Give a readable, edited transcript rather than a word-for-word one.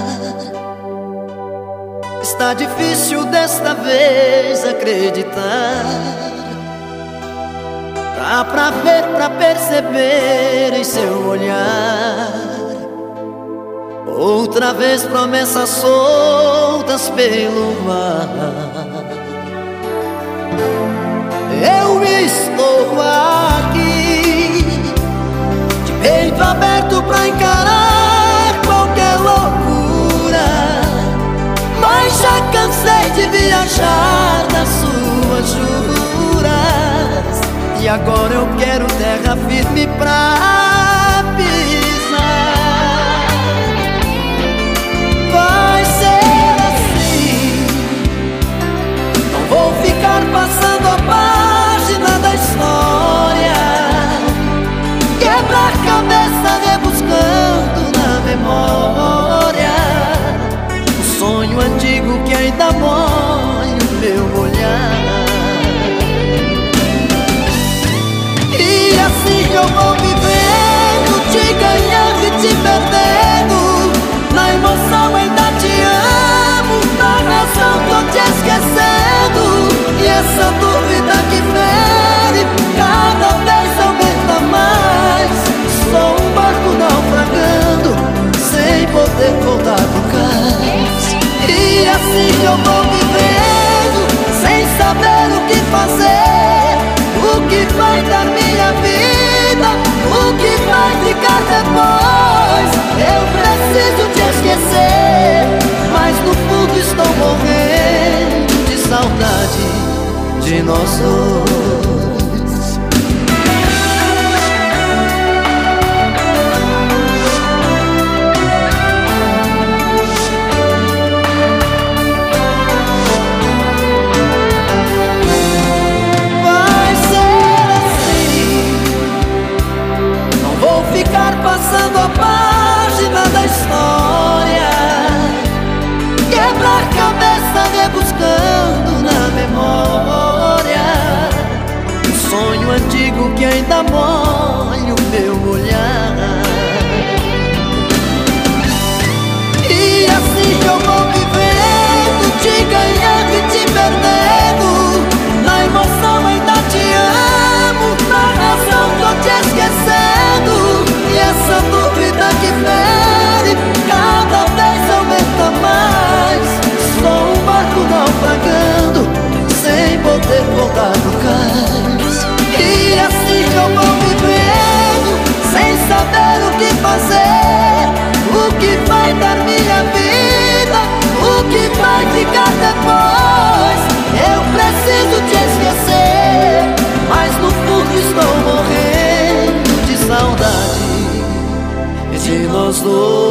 Está difícil desta vez acreditar. Dá pra ver, pra perceber em seu olhar. Outra vez promessas soltas pelo mar. Eu estou aqui, de peito aberto pra encarar qualquer loucura, mas já cansei de viajar nas suas juras, e agora eu quero terra firme pra pisar. Vai ser assim, não vou ficar passando a página da história, quebrar cabeça rebuscando na memória o sonho antigo que ainda molha o meu olhar. E assim eu vou vivendo, te ganhando e te perdendo. Na emoção ainda te amo, na razão tô te esquecendo. E essa dúvida que fere, cada vez aumenta mais. Sou um barco naufragando, sem poder voltar pro cais. E assim eu vou vivendo, sem saber o que fazer, o que vai dar minha vida, o que vai ficar depois. Eu preciso te esquecer, mas no fundo estou morrendo de saudade de nós dois. Ficar passando a página da história, quebrar cabeça rebuscando na memória um sonho antigo que ainda molha o meu olhar. E assim eu vou vivendo, te ganhando e te perdendo. Na emoção ainda te amo, na razão tô te esquecendo. E essa dúvida que fere, cada vez aumenta mais. Sou um barco naufragando, sem poder voltar pro cais. E assim eu vou vivendo, sem saber o que fazer, o que vai dar minha vida, o que vai ficar depois. Eu preciso te esquecer, mas no fundo estou morrendo de saudade de nós dois.